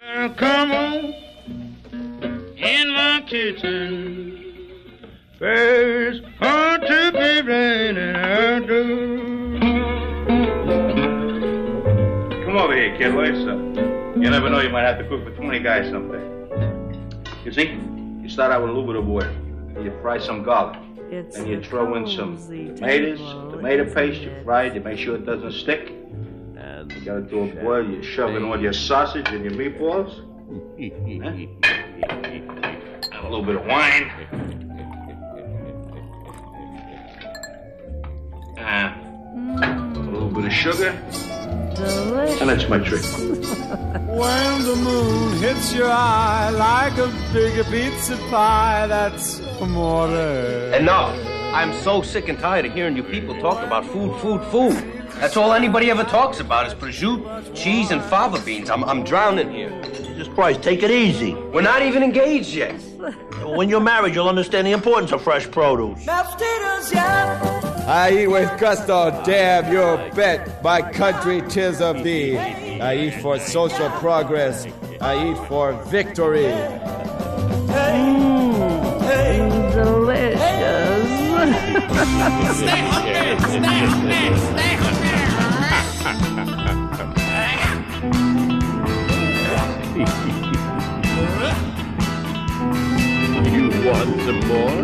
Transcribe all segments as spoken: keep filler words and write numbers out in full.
Come on in my kitchen. There's hard to be raining out do. Come over here, kid. What's up? You never know, you might have to cook for twenty guys someday. You see, you start out with a little bit of oil. You fry some garlic. It's then you throw in some tomatoes, tomato paste. You fry it. You make sure it doesn't stick. And you got it to a boil. You shove in all your sausage and your meatballs. Huh? And a little bit of wine. Uh, a little bit of sugar. Delicious. And that's my trick. When the moon hits your eye like a big pizza pie, that's amore. Enough. I'm so sick and tired of hearing you people talk about food, food, food. That's all anybody ever talks about is prosciutto, cheese, and fava beans. I'm, I'm drowning here. Just Christ, take it easy. We're not even engaged yet. When you're married, you'll understand the importance of fresh produce. I eat with gusto, damn your bet. My country, 'tis of thee. I eat for social progress. I eat for victory. Mm, delicious. Stay hungry, stay hungry, stay hungry. You want some more?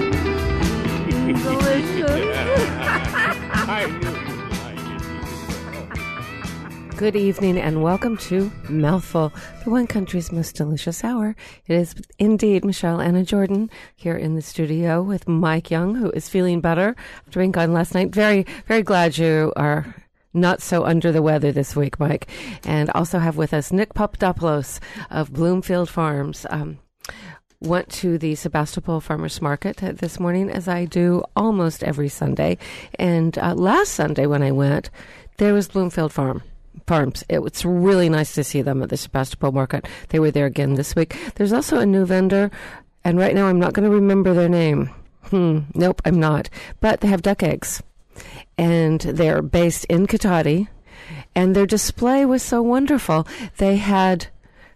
Delicious. I knew. Good evening and welcome to Mouthful, the one country's most delicious hour. It is indeed Michelle Anna Jordan here in the studio with Mike Young, who is feeling better after being gone last night. Very, very glad you are not so under the weather this week, Mike. And also have with us Nick Papadopoulos of Bloomfield Farms. Um, went to the Sebastopol Farmers Market this morning, as I do almost every Sunday. And uh, last Sunday when I went, there was Bloomfield Farm. Farms. It was really nice to see them at the Sebastopol Market. They were there again this week. There's also a new vendor, and right now I'm not going to remember their name. Hmm, nope, I'm not. But they have duck eggs, and they're based in Katati, and their display was so wonderful. They had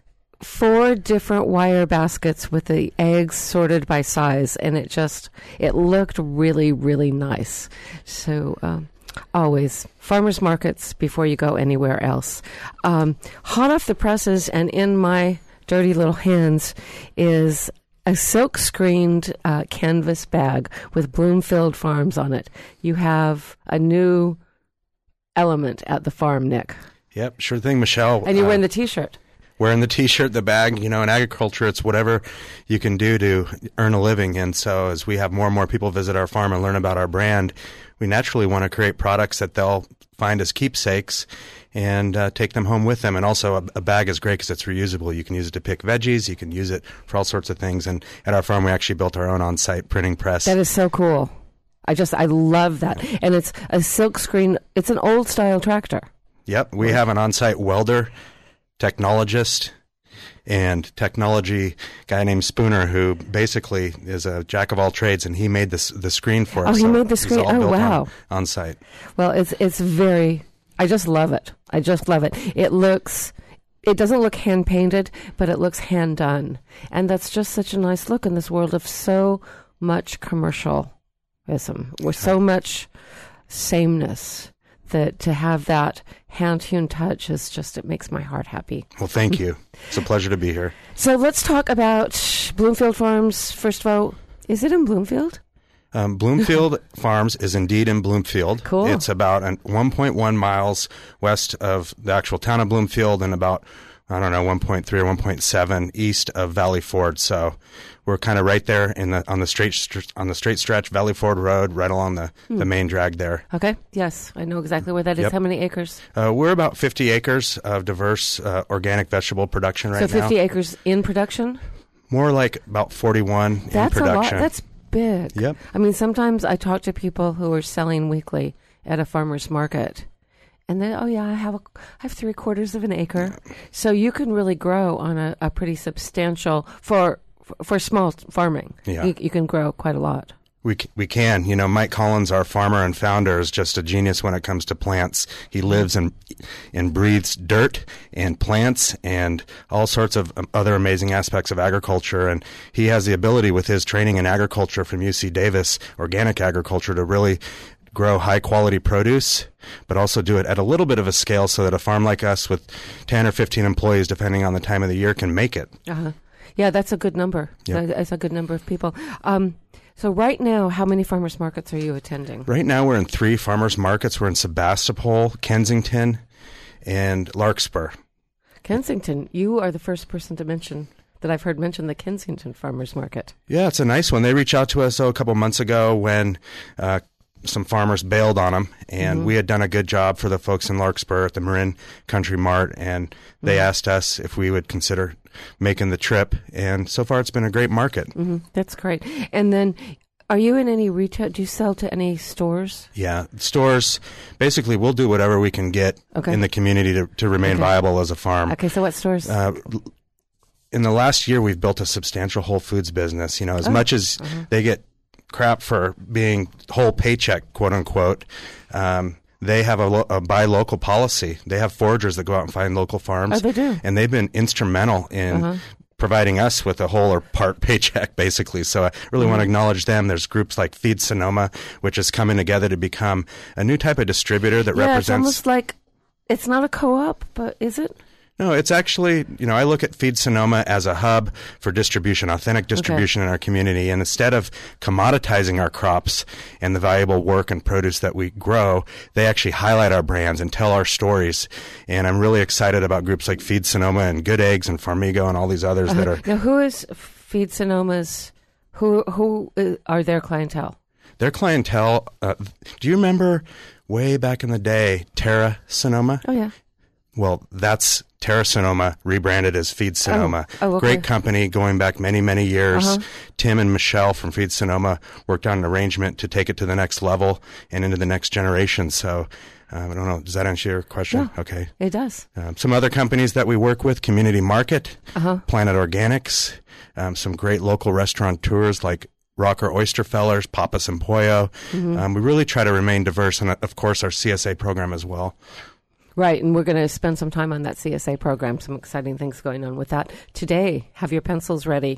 four different wire baskets with the eggs sorted by size, and it just, it looked really, really nice. So, um, always farmers markets before you go anywhere else. Um, hot off the presses and in my dirty little hands is a silk screened uh, canvas bag with Bloomfield Farms on it. You have a new element at the farm, Nick. Yep, sure thing, Michelle. And you're uh, wearing the T-shirt. Wearing the T-shirt, the bag. You know, in agriculture, it's whatever you can do to earn a living. And so as we have more and more people visit our farm and learn about our brand, we naturally want to create products that they'll find as keepsakes and uh, take them home with them. And also a, a bag is great because it's reusable. You can use it to pick veggies. You can use it for all sorts of things. And at our farm, we actually built our own on-site printing press. That is so cool. I just, I love that. And it's a silk screen. It's an old-style tractor. Yep. We have an on-site welder, technologist, and technology guy named Spooner, who basically is a jack of all trades, and he made this the screen for us. Oh, he so made the screen. Oh, wow! On, on site. Well, it's it's very. I just love it. I just love it. It looks. It doesn't look hand painted, but it looks hand done, and that's just such a nice look in this world of so much commercialism, with so much sameness. That to have that hand-hewn touch is just, it makes my heart happy. Well, thank you. It's a pleasure to be here. So let's talk about Bloomfield Farms. First of all, is it in Bloomfield? Um, Bloomfield Farms is indeed in Bloomfield. Cool. It's about an one point one miles west of the actual town of Bloomfield and about, I don't know, one point three or one point seven east of Valley Ford. So we're kind of right there in the on the straight on the straight stretch, Valley Ford Road, right along the, hmm. the main drag there. Okay. Yes, I know exactly where that is. Yep. How many acres? Uh, we're about fifty acres of diverse uh, organic vegetable production right now. So fifty acres in production? More like about forty-one That's in production. That's a lot. That's big. Yep. I mean, sometimes I talk to people who are selling weekly at a farmer's market. And then, oh yeah, I have a, I have three quarters of an acre. So you can really grow on a, a pretty substantial, for for small farming. Yeah. You, you can grow quite a lot. We we can. You know, Mike Collins, our farmer and founder, is just a genius when it comes to plants. He lives and and breathes dirt and plants and all sorts of other amazing aspects of agriculture. And he has the ability with his training in agriculture from U C Davis, organic agriculture, to really grow high-quality produce, but also do it at a little bit of a scale so that a farm like us with ten or fifteen employees, depending on the time of the year, can make it. Uh-huh. Yeah, that's a good number. Yep. That's a good number of people. Um, so right now, how many farmers markets are you attending? Right now, we're in three farmers markets. We're in Sebastopol, Kensington, and Larkspur. Kensington, you are the first person to mention that I've heard mention the Kensington Farmers Market. Yeah, it's a nice one. They reached out to us oh, a couple months ago when uh, some farmers bailed on them, and mm-hmm. we had done a good job for the folks in Larkspur at the Marin Country Mart, and they mm-hmm. asked us if we would consider making the trip, and so far it's been a great market. Mm-hmm. That's great. And then, are you in any retail? Do you sell to any stores? Yeah, stores. Basically, we'll do whatever we can get okay. in the community to, to remain okay. viable as a farm. Okay, so what stores? Uh, in the last year, we've built a substantial Whole Foods business. You know, as oh. much as uh-huh. they get crap for being whole paycheck, quote unquote, um, they have a, lo- a buy local policy. They have foragers that go out and find local farms. Oh, they do. And they've been instrumental in uh-huh. providing us with a whole or part paycheck, basically. So I really mm-hmm. want to acknowledge them. There's groups like Feed Sonoma, which is coming together to become a new type of distributor that yeah, represents... it's almost like, it's not a co-op, but is it? No, it's actually, you know, I look at Feed Sonoma as a hub for distribution, authentic distribution okay. in our community. And instead of commoditizing our crops and the valuable work and produce that we grow, they actually highlight our brands and tell our stories. And I'm really excited about groups like Feed Sonoma and Good Eggs and Farmigo and all these others uh-huh. that are... Now, who is Feed Sonoma's, who, who uh, are their clientele? Their clientele, uh, do you remember way back in the day, Terra Sonoma? Oh, yeah. Well, that's Terra Sonoma rebranded as Feed Sonoma. Oh, oh, okay. Great company going back many, many years. Uh-huh. Tim and Michelle from Feed Sonoma worked on an arrangement to take it to the next level and into the next generation. So uh, I don't know. Does that answer your question? Yeah, okay. It does. Um, some other companies that we work with, Community Market, uh-huh. Planet Organics, um, some great local restaurateurs like Rocker Oyster Fellers, Papas and Pollo. Mm-hmm. Um, we really try to remain diverse, and of course our C S A program as well. Right, and we're going to spend some time on that C S A program, some exciting things going on with that today. Have your pencils ready.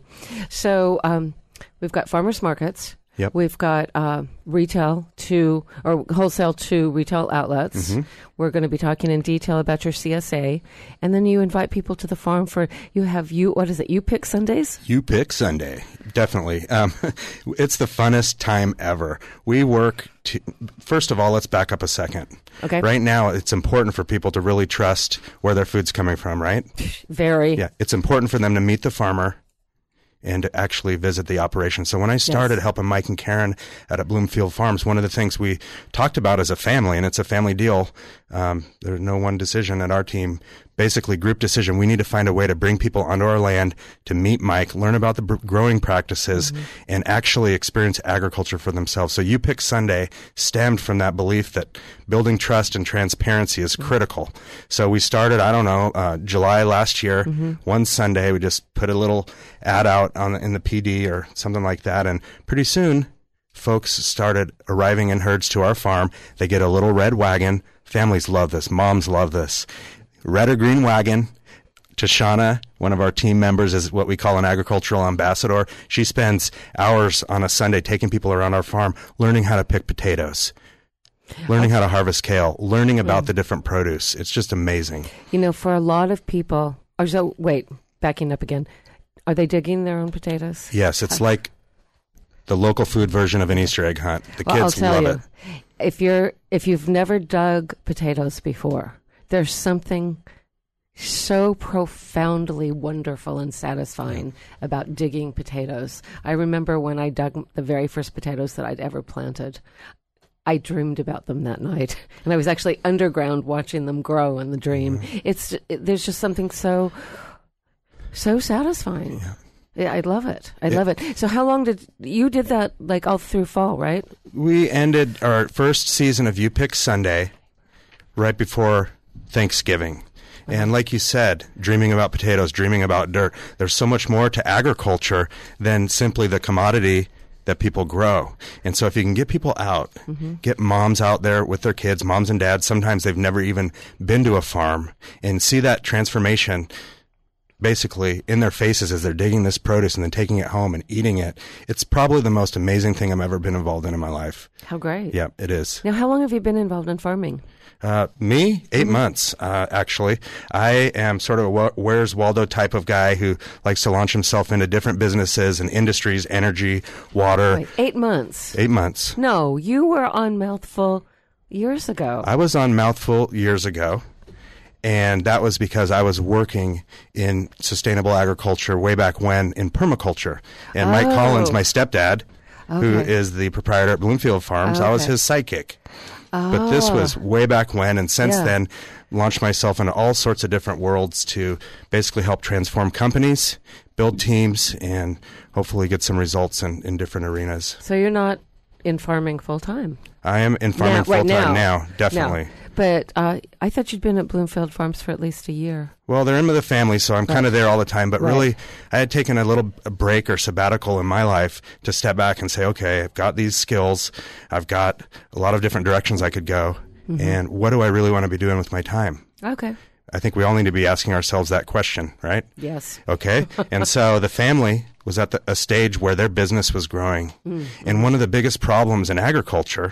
So um, we've got farmers markets. Yep. We've got uh, retail to, or wholesale to retail outlets. Mm-hmm. We're going to be talking in detail about your C S A. And then you invite people to the farm for, you have you, what is it, You Pick Sundays? You Pick Sunday, definitely. Um, it's the funnest time ever. We work to, first of all, let's back up a second. Okay. Right now, it's important for people to really trust where their food's coming from, right? Very. Yeah, it's important for them to meet the farmer and to actually visit the operation. So when I started yes. helping Mike and Karen out at Bloomfield Farms, one of the things we talked about as a family, and it's a family deal, um, there's no one decision at our team, basically group decision. We need to find a way to bring people onto our land to meet Mike, learn about the b- growing practices, mm-hmm. and actually experience agriculture for themselves. So You Pick Sunday stemmed from that belief that building trust and transparency is mm-hmm. critical. So we started, I don't know, uh, July last year, mm-hmm. one Sunday, we just put a little ad out on the, in the P D or something like that, and pretty soon folks started arriving in herds to our farm. They get a little red wagon. Families love this. Moms love this. Red or green wagon. Tashana, one of our team members, is what we call an agricultural ambassador. She spends hours on a Sunday taking people around our farm, learning how to pick potatoes, learning how to harvest kale, learning about yeah. the different produce. It's just amazing. You know, for a lot of people, or so, wait, backing up again, are they digging their own potatoes? Yes, it's like the local food version of an Easter egg hunt. The well, kids I'll tell love you, it. If you're if you've never dug potatoes before, there's something so profoundly wonderful and satisfying yeah. about digging potatoes. I remember when I dug the very first potatoes that I'd ever planted. I dreamed about them that night, and I was actually underground watching them grow in the dream. Mm-hmm. It's it, there's just something so so satisfying. Yeah. Yeah, I love it. I it, love it. So how long did you did that? Like all through fall, right? We ended our first season of You Pick Sunday right before Thanksgiving. Uh-huh. And like you said, dreaming about potatoes, dreaming about dirt. There's so much more to agriculture than simply the commodity that people grow. And so if you can get people out, mm-hmm. get moms out there with their kids, moms and dads, sometimes they've never even been to a farm, and see that transformation basically in their faces as they're digging this produce and then taking it home and eating it. It's probably the most amazing thing I've ever been involved in in my life. How great. Yeah, it is. Now, how long have you been involved in farming? Uh, me, eight mm-hmm. months, uh, actually. I am sort of a Where's Waldo type of guy who likes to launch himself into different businesses and industries, energy, water. Wait, eight months? Eight months. No, you were on Mouthful years ago. I was on Mouthful years ago. And that was because I was working in sustainable agriculture way back when in permaculture. And oh. Mike Collins, my stepdad, okay. who is the proprietor at Bloomfield Farms, okay. I was his sidekick. Oh. But this was way back when, and since yeah. then, launched myself into all sorts of different worlds to basically help transform companies, build teams, and hopefully get some results in, in different arenas. So you're not in farming full-time? I am in farming now, full-time right now. now, definitely. Now. But uh, I thought you'd been at Bloomfield Farms for at least a year. Well, they're in with the family, so I'm right. kind of there all the time. But right. really, I had taken a little break or sabbatical in my life to step back and say, okay, I've got these skills. I've got a lot of different directions I could go. Mm-hmm. And what do I really want to be doing with my time? Okay. I think we all need to be asking ourselves that question, right? Yes. Okay. And so the family was at the, a stage where their business was growing. Mm-hmm. And one of the biggest problems in agriculture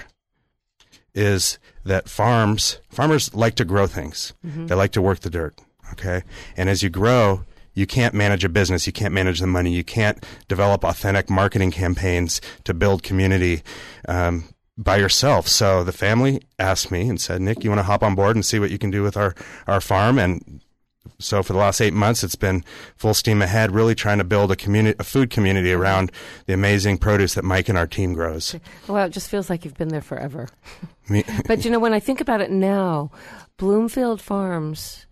is that farms, farmers like to grow things. Mm-hmm. They like to work the dirt, okay? And as you grow, you can't manage a business. You can't manage the money. You can't develop authentic marketing campaigns to build community um, by yourself. So the family asked me and said, Nick, you want to hop on board and see what you can do with our, our farm? And so for the last eight months, it's been full steam ahead, really trying to build a community, a food community around the amazing produce that Mike and our team grows. Well, it just feels like you've been there forever. Me- but, you know, when I think about it now, Bloomfield Farms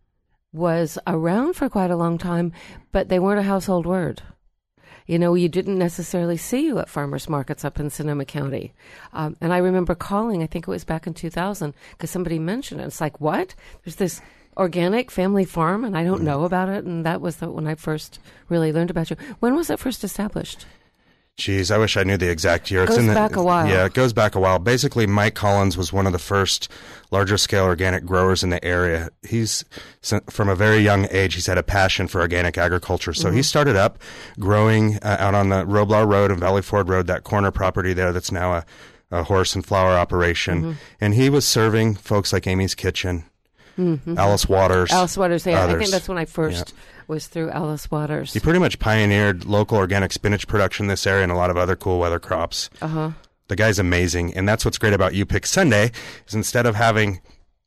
was around for quite a long time, but they weren't a household word. You know, you didn't necessarily see you at farmers markets up in Sonoma County. Um, and I remember calling, I think it was back in two thousand, because somebody mentioned it. It's like, what? There's this organic family farm, and I don't know about it. And that was the, when I first really learned about you. When was it first established? Geez, I wish I knew the exact year. It goes it's in the, back a while. Yeah, it goes back a while. Basically, Mike Collins was one of the first larger-scale organic growers in the area. He's, from a very young age, he's had a passion for organic agriculture. So mm-hmm. he started up growing uh, out on the Roblar Road and Valley Ford Road, that corner property there that's now a, a horse and flower operation. Mm-hmm. And he was serving folks like Amy's Kitchen, mm-hmm. Alice Waters. Alice Waters, yeah. Others. I think that's when I first... Yeah. was through Alice Waters. He pretty much pioneered local organic spinach production in this area and a lot of other cool weather crops. Uh-huh. The guy's amazing, and that's what's great about You Pick Sunday, is instead of having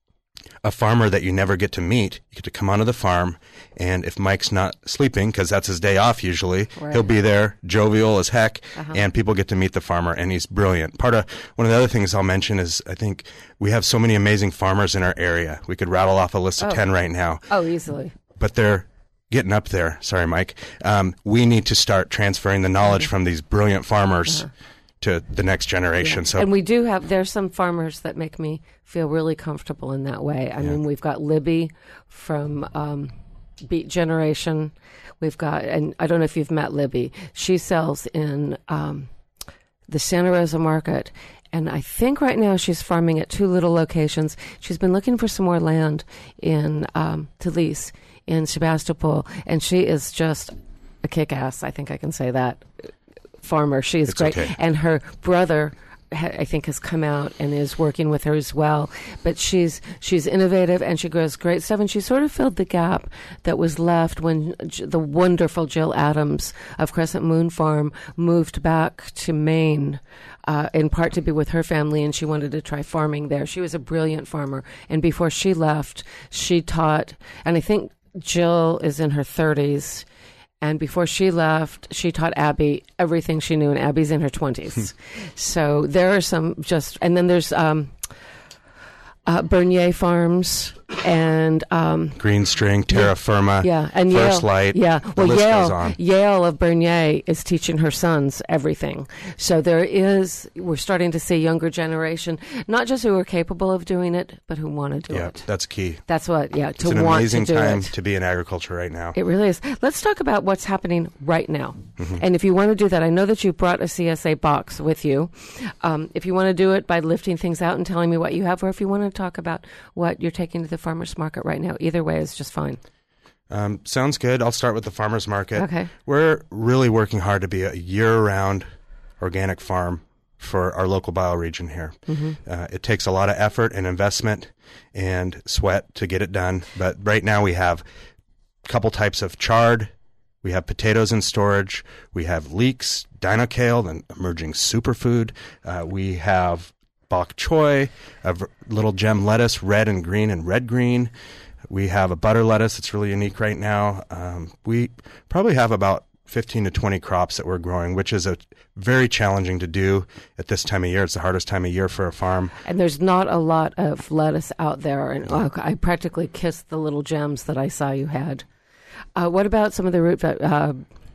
a farmer that you never get to meet, you get to come onto the farm, and if Mike's not sleeping, because that's his day off usually, right. he'll be there, jovial as heck, uh-huh. and people get to meet the farmer, and he's brilliant. Part of one of the other things I'll mention is I think we have so many amazing farmers in our area. We could rattle off a list of oh. ten right now. Oh, easily. But they're getting up there. Sorry, Mike. Um, we need to start transferring the knowledge mm-hmm. from these brilliant farmers uh-huh. to the next generation. Yeah. So, and we do have, there's some farmers that make me feel really comfortable in that way. I yeah. mean, we've got Libby from um, Beat Generation. We've got, and I don't know if you've met Libby. She sells in um, the Santa Rosa market. And I think right now she's farming at two little locations. She's been looking for some more land in um, to lease in Sebastopol, and she is just a kick-ass, I think I can say that, farmer. She is it's great. Okay. And her brother, ha- I think, has come out and is working with her as well. But she's she's innovative, and she grows great stuff, and she sort of filled the gap that was left when J- the wonderful Jill Adams of Crescent Moon Farm moved back to Maine, Uh, in part to be with her family, and she wanted to try farming there. She was a brilliant farmer, and before she left, she taught, and I think Jill is in her thirties, and before she left, she taught Abby everything she knew, and Abby's in her twenties. So there are some just, and then there's um, uh, Bernier Farms and um, Green String, Terra Firma, yeah, and First Yale, Light. yeah. The Well, list goes Yale, on. Yale of Bernier is teaching her sons everything. So there is, we're starting to see younger generation, not just who are capable of doing it, but who want to do Yeah, it. that's key. That's what, yeah, It's to an want amazing to do time it. to be in agriculture right now. It really is. Let's talk about what's happening right now. Mm-hmm. And if you want to do that, I know that you brought a C S A box with you. Um, if you want to do it by lifting things out and telling me what you have, or if you want to talk about what you're taking to the farmer's market right now, either way is just fine. Um, sounds good. I'll start with the farmer's market. Okay. We're really working hard to be a year-round organic farm for our local bioregion here. Mm-hmm. Uh, it takes a lot of effort and investment and sweat to get it done. But right now we have a couple types of chard. We have potatoes in storage. We have leeks, dino kale, an emerging superfood. Uh, we have bok choy, a v- little gem lettuce, red and green and red green. We have a butter lettuce that's really unique right now. Um, we probably have about fifteen to twenty crops that we're growing, which is a very challenging to do at this time of year. It's the hardest time of year for a farm. And there's not a lot of lettuce out there. And oh, I practically kissed the little gems that I saw you had. Uh, what about some of the root ve- uh,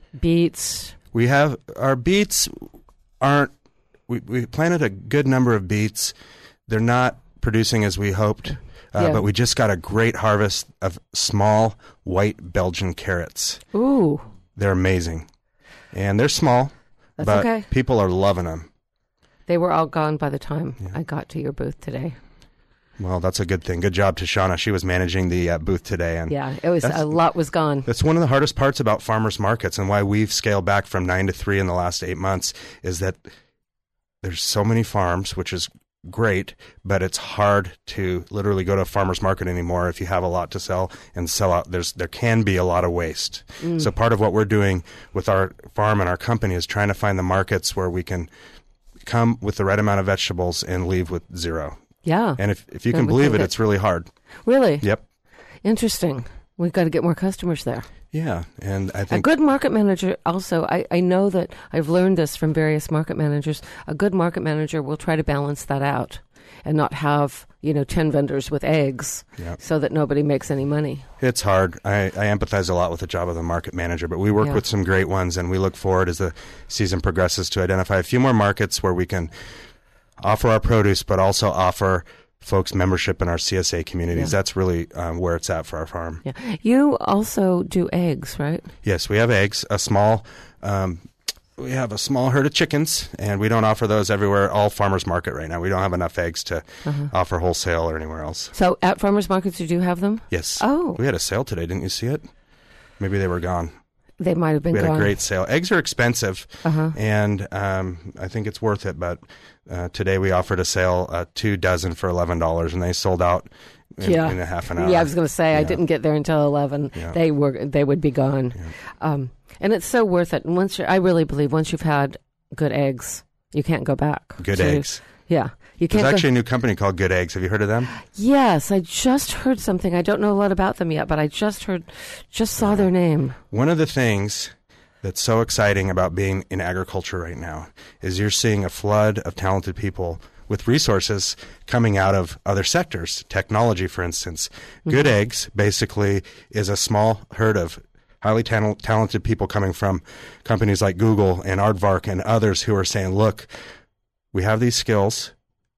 beets? We have our beets aren't. We, we planted a good number of beets. They're not producing as we hoped, uh, Yeah. but we just got a great harvest of small white Belgian carrots. Ooh, They're amazing, and they're small, That's but okay. people are loving them. they were all gone by the time I got to your booth today. Well, that's a good thing. Good job to Shauna. She was managing the uh, booth today, and Yeah, it was That's- a lot was gone. that's one of the hardest parts about farmers markets, and why we've scaled back from nine to three in the last eight months is that there's so many farms, which is great, but it's hard to literally go to a farmer's market anymore if you have a lot to sell and sell out. There's there can be a lot of waste. Mm. So part of what we're doing with our farm and our company is trying to find the markets where we can come with the right amount of vegetables and leave with zero. Yeah. And if, if you I can would believe think it, that- it's really hard. Really? Yep. Interesting. We've got to get more customers there. Yeah. And I A think good market manager also, I, I know that I've learned this from various market managers, a good market manager will try to balance that out and not have, you know, ten vendors with eggs Yep. so that nobody makes any money. it's hard. I, I empathize a lot with the job of the market manager, but we work Yeah. with some great ones, and we look forward as the season progresses to identify a few more markets where we can offer our produce, but also offer folks membership in our C S A communities. Yeah. That's really um, where it's at for our farm. Yeah. You also do eggs, right? Yes, we have eggs, a small, um, we have a small herd of chickens, and we don't offer those everywhere, all farmers market right now. We don't have enough eggs to Uh-huh. offer wholesale or anywhere else. So at farmers markets, you do have them? Yes. Oh. We had a sale today. Didn't you see it? Maybe they were gone. They might have been We had gone. a great sale. Eggs are expensive, Uh-huh. and um, I think it's worth it. But uh, today we offered a sale, uh, two dozen for eleven dollars, and they sold out in, yeah. in a half an hour. Yeah, I was going to say I Yeah. didn't get there until eleven. Yeah. They were they would be gone, um, and it's so worth it. And once you're, I really believe once you've had good eggs, you can't go back. Good to- eggs. Yeah, you There's can't. actually go, a new company called Good Eggs. Have you heard of them? yes, I just heard something. I don't know a lot about them yet, but I just heard, just saw their name. One of the things that's so exciting about being in agriculture right now is you're seeing a flood of talented people with resources coming out of other sectors, technology, for instance. Good Eggs basically is a small herd of highly tal- talented people coming from companies like Google and Aardvark and others who are saying, look, we have these skills.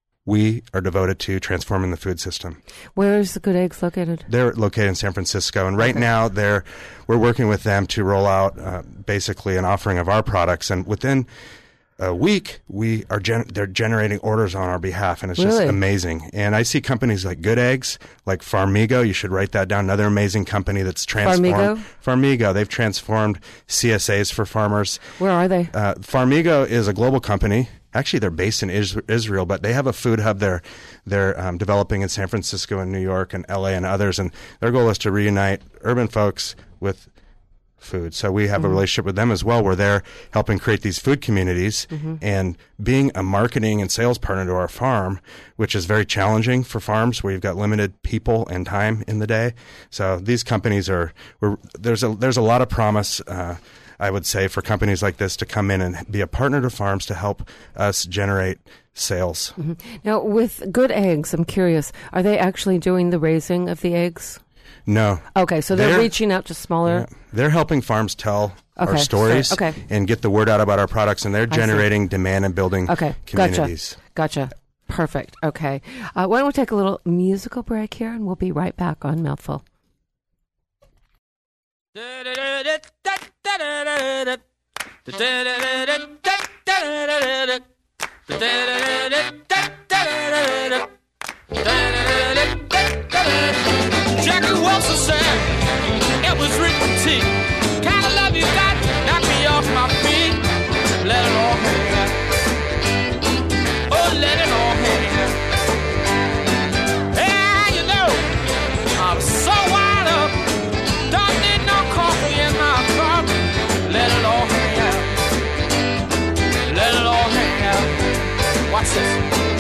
We are devoted to transforming the food system. Where is the Good Eggs located? They're located in San Francisco, and right Okay. now they're we're working with them to roll out uh, basically an offering of our products. And within a week, we are gen- they're generating orders on our behalf, and it's just Really? amazing. And I see companies like Good Eggs, like Farmigo. You should write that down. Another amazing company that's transformed. Farmigo? Farmigo. They've transformed C S As for farmers. Where are they? Uh, Farmigo is a global company. Actually, they're based in Is- Israel, but they have a food hub there. They're um, developing in San Francisco and New York and L A and others. And their goal is to reunite urban folks with food. So we have Mm-hmm. a relationship with them as well, where they're helping create these food communities Mm-hmm. and being a marketing and sales partner to our farm, which is very challenging for farms where you've got limited people and time in the day. So these companies are, we're, there's a, there's a lot of promise, uh, I would say, for companies like this to come in and be a partner to farms to help us generate sales. Mm-hmm. Now, with Good Eggs, I'm curious, are they actually doing the raising of the eggs? No. Okay, so they're, they're reaching out to smaller... Yeah, they're helping farms tell okay, our stories so, okay. and get the word out about our products, and they're generating demand and building okay, communities. Gotcha. Gotcha. Perfect. Okay. Uh, why don't we take a little musical break here, and we'll be right back on Mouthful. Jackie Wilson said it was arithmetic. Kind of love you got knock me off my feet. Let it all hang out. Oh, let it all hang out. Yeah, you know, I'm so wired up. Don't need no coffee in my cup. Let it all hang out. Let it all hang out. Watch this.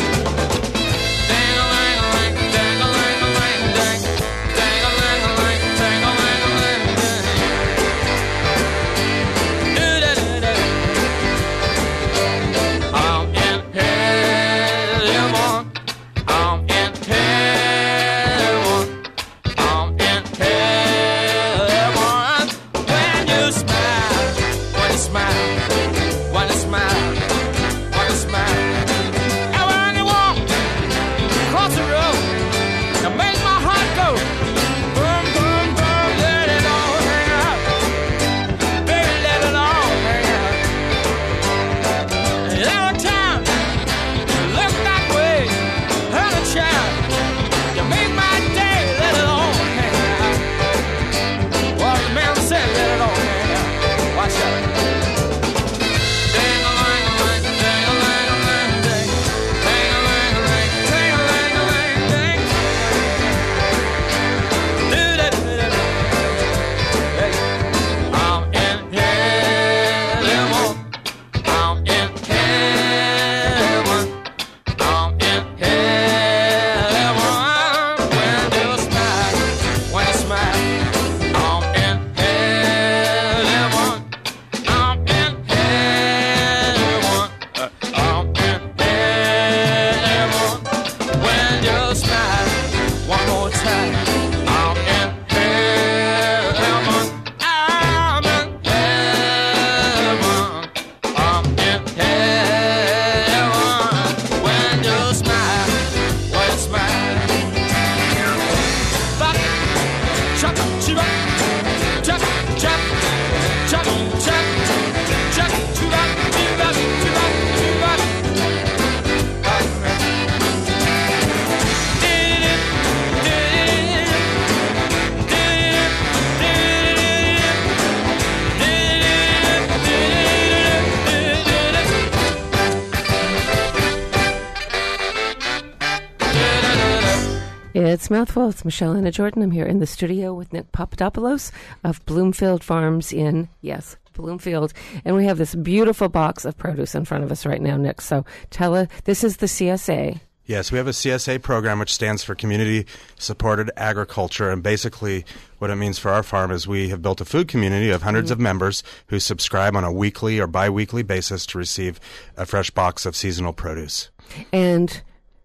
It's Mouthful. It's Michelle Anna Jordan. I'm here in the studio with Nick Papadopoulos of Bloomfield Farms in, yes, Bloomfield. And we have this beautiful box of produce in front of us right now, Nick. So tell us, this is the C S A. Yes, we have a C S A program which stands for Community Supported Agriculture, and basically what it means for our farm is we have built a food community of hundreds mm-hmm. of members who subscribe on a weekly or bi-weekly basis to receive a fresh box of seasonal produce. And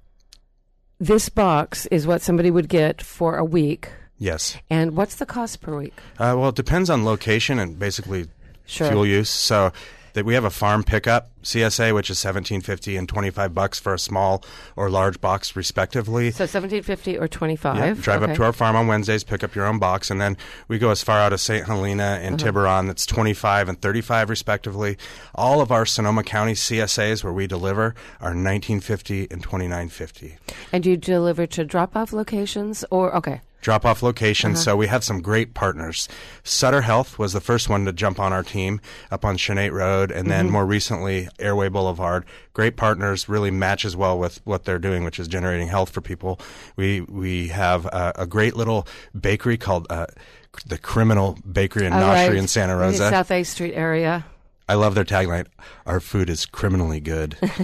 this box is what somebody would get for a week. Yes. And what's the cost per week? Uh, well, it depends on location and basically sure. fuel use. So that we have a farm pickup C S A, which is seventeen fifty and twenty-five bucks for a small or large box, respectively. So seventeen fifty or twenty-five. Yeah, drive okay. up to our farm on Wednesdays, pick up your own box, and then we go as far out as Saint Helena and uh-huh. Tiburon. That's twenty-five and thirty-five, respectively. All of our Sonoma County C S As where we deliver are nineteen fifty and twenty-nine fifty. And you deliver to drop-off locations, or okay? Drop-off locations. Uh-huh. So we have some great partners. Sutter Health was the first one to jump on our team up on Chenate Road, and then mm-hmm. more recently Airway Boulevard. Great partners, really matches well with what they're doing, which is generating health for people. We we have a, a great little bakery called uh, the Criminal Bakery and oh, Noshery right. in Santa Rosa. In the South eighth Street area. I love their tagline, "Our food is criminally good."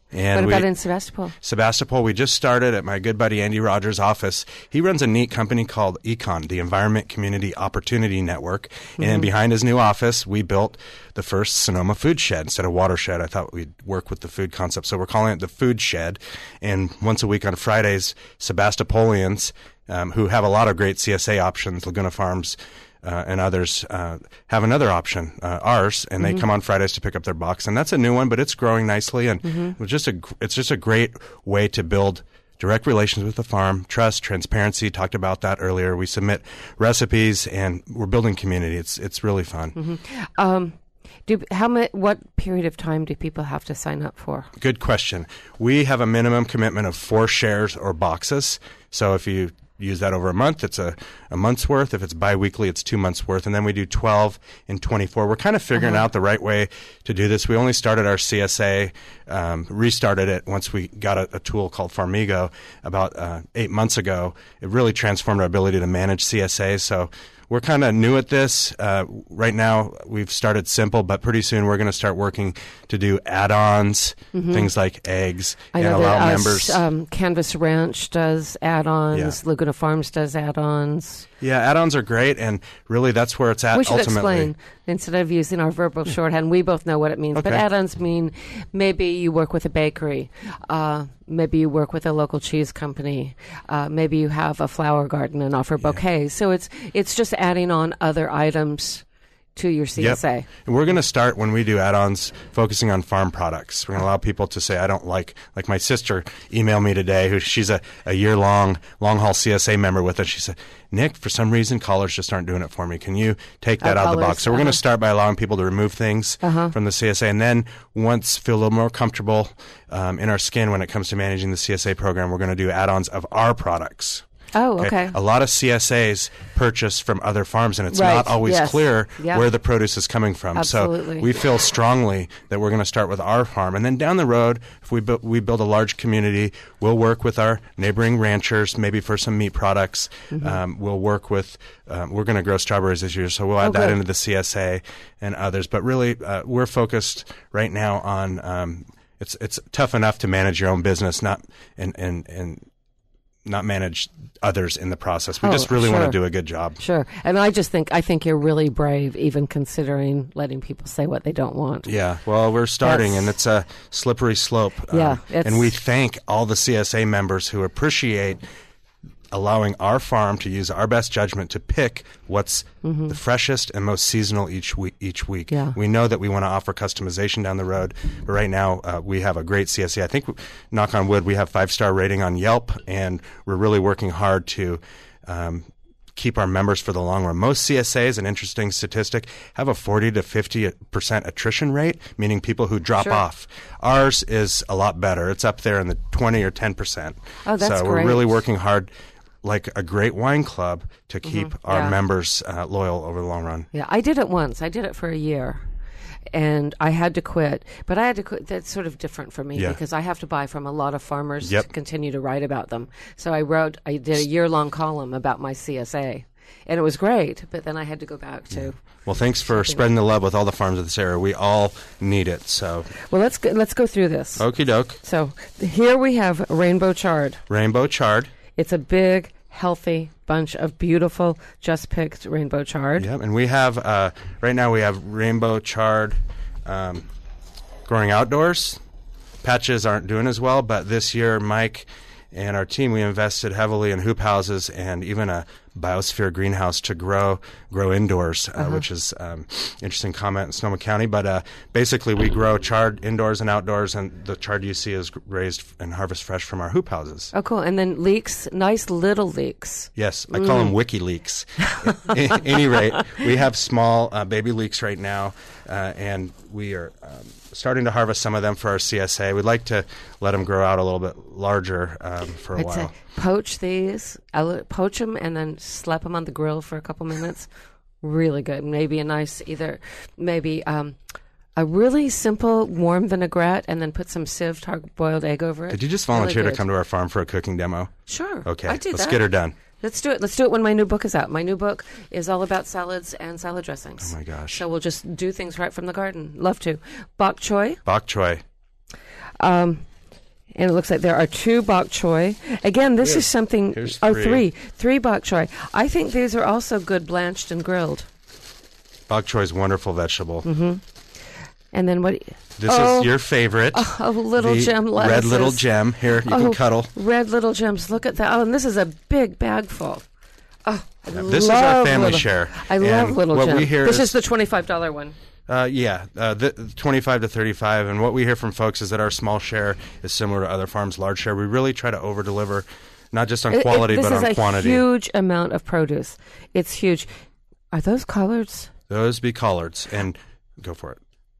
And what about we, in Sebastopol? Sebastopol, we just started at my good buddy Andy Rogers' office. He runs a neat company called Econ, the Environment Community Opportunity Network. Mm-hmm. And behind his new office, we built the first Sonoma food shed instead of watershed. I thought we'd work with the food concept. So we're calling it the Food Shed. And once a week on Fridays, Sebastopolians, um, who have a lot of great C S A options, Laguna Farms, Uh, and others uh, have another option, uh, ours, and Mm-hmm. they come on Fridays to pick up their box, and that's a new one, but it's growing nicely, and Mm-hmm. it's just a gr- it's just a great way to build direct relations with the farm, trust, transparency. Talked about that earlier. We submit recipes, and we're building community. It's it's really fun. Mm-hmm. Um, do how ma- What period of time do people have to sign up for? Good question. We have a minimum commitment of four shares or boxes. So if you use that over a month, it's a, a month's worth. If it's biweekly, it's two months worth. And then we do twelve and twenty-four. We're kind of figuring Uh-huh. out the right way to do this. We only started our C S A, um, restarted it once we got a, a tool called Farmigo about uh, eight months ago. It really transformed our ability to manage C S A. So we're kind of new at this. Uh, right now, we've started simple, but pretty soon we're going to start working to do add-ons, Mm-hmm. things like eggs, I and know allow that uh, members. s- um, Canvas Ranch does add-ons. Yeah. Laguna Farms does add-ons. Yeah, add-ons are great, and really that's where it's at We should ultimately. explain, instead of using our verbal shorthand, we both know what it means. But Okay. add-ons mean maybe you work with a bakery, uh, maybe you work with a local cheese company, uh, maybe you have a flower garden and offer bouquets. So it's it's just adding on other items to your C S A. Yep. And we're going to start when we do add-ons focusing on farm products. We're going to allow people to say, I don't like, like my sister emailed me today, who she's a, a year-long, long-haul C S A member with us. She said, Nick, for some reason, collars just aren't doing it for me. Can you take that Oh, out of the collars, box? So we're going uh-huh. to start by allowing people to remove things Uh-huh. from the C S A. And then once feel a little more comfortable um, in our skin when it comes to managing the C S A program, we're going to do add-ons of our products. Oh, okay. A lot of C S As purchase from other farms, and it's Right, not always yes. clear Yep. where the produce is coming from. Absolutely. So we feel strongly that we're going to start with our farm. And then down the road, if we, bu- we build a large community, we'll work with our neighboring ranchers, maybe for some meat products. Mm-hmm. Um, we'll work with, um, we're going to grow strawberries this year, so we'll add Oh, that good. into the C S A and others. But really, uh, we're focused right now on um, it's it's tough enough to manage your own business, not and and and not manage others in the process. We Oh, just really want sure. to do a good job. Sure. And I just think I think you're really brave, even considering letting people say what they don't want. Yeah, well, we're starting, That's- and it's a slippery slope. Yeah, Um, it's- and we thank all the C S A members who appreciate allowing our farm to use our best judgment to pick what's the freshest and most seasonal each week. Each week, Yeah. we know that we want to offer customization down the road, but right now uh, we have a great C S A. I think, knock on wood, we have five star rating on Yelp, and we're really working hard to. Um, keep our members for the long run. Most C S As, an interesting statistic, have a forty to fifty percent attrition rate, meaning people who drop Sure. off. Ours is a lot better. It's up there in the twenty or ten percent. Oh, that's so we're great. really working hard, like a great wine club, to keep our Yeah. members uh, loyal over the long run. Yeah, I did it once. I did it for a year. And I had to quit, but I had to quit. That's sort of different for me Yeah. because I have to buy from a lot of farmers Yep. to continue to write about them. So I wrote, I did a year long column about my C S A, and it was great. But then I had to go back to. Well, thanks for spreading the love with all the farms of this area. We all need it. So, Well, let's go, let's go through this. okie doke. So here we have rainbow chard. Rainbow chard. It's a big, healthy bunch of beautiful, just picked rainbow chard. Yep, and we have uh, right now we have rainbow chard um, growing outdoors. Patches aren't doing as well, but this year Mike and our team, we invested heavily in hoop houses and even a biosphere greenhouse to grow grow indoors, uh, Uh-huh. which is um, interesting comment in Sonoma County. But uh, basically, we grow chard indoors and outdoors, and the chard you see is raised and harvest fresh from our hoop houses. Oh, cool. And then leeks, nice little leeks. Yes, I call them WikiLeaks. At any rate, we have small uh, baby leeks right now, uh, and we are um, starting to harvest some of them for our C S A. We'd like to let them grow out a little bit larger um, for a I'd while. say poach these, I'll poach them, and then slap them on the grill for a couple minutes. Really good. Maybe a nice either, maybe um, a really simple warm vinaigrette, and then put some sieved hard-boiled egg over it. Did you just Really volunteer to good. come to our farm for a cooking demo? Sure. Okay, I did let's that. get her done. Let's do it. Let's do it when my new book is out. My new book is all about salads and salad dressings. Oh my gosh. So we'll just do things right from the garden. Love to. Bok choy. Bok choy. Um, And it looks like there are two bok choy. Again, this Here. is something... Here's Oh, three. three. Three bok choy. I think these are also good blanched and grilled. Bok choy is a wonderful vegetable. Mm-hmm. And then what... This oh, is your favorite. Oh, oh little the gem lettuces. Red little gem. Here, you oh, can cuddle. Red little gems. Look at that. Oh, and this is a big bag full. Oh, I Yeah, this love is our family little, share. I love And little what gem. we hear this is, is the twenty-five dollars one. Uh, yeah, uh, the, twenty-five to thirty-five. And what we hear from folks is that our small share is similar to other farms' large share. We really try to over-deliver, not just on quality, it, it, but on quantity. quantity. This is a huge amount of produce. It's huge. Are those collards? Those be collards. And go for it.